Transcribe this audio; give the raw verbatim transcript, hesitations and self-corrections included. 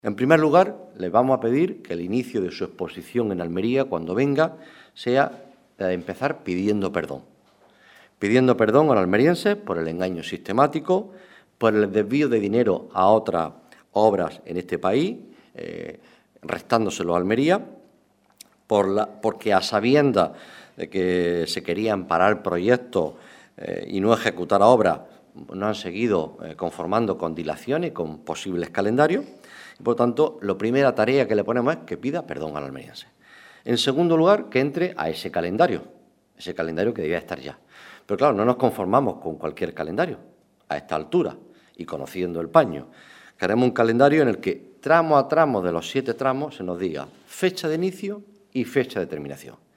En primer lugar, le vamos a pedir que el inicio de su exposición en Almería, cuando venga, sea de empezar pidiendo perdón. Pidiendo perdón a los almerienses por el engaño sistemático, por el desvío de dinero a otras obras en este país, eh, restándoselo a Almería, por la, porque a sabiendas de que se querían parar proyectos eh, y no ejecutar obras, no han seguido eh, conformando con dilaciones, con posibles calendarios. Y, por tanto, la primera tarea que le ponemos es que pida perdón al almeriense. En segundo lugar, que entre a ese calendario, ese calendario que debía estar ya. Pero, claro, no nos conformamos con cualquier calendario a esta altura y conociendo el paño. Queremos un calendario en el que tramo a tramo de los siete tramos se nos diga fecha de inicio y fecha de terminación.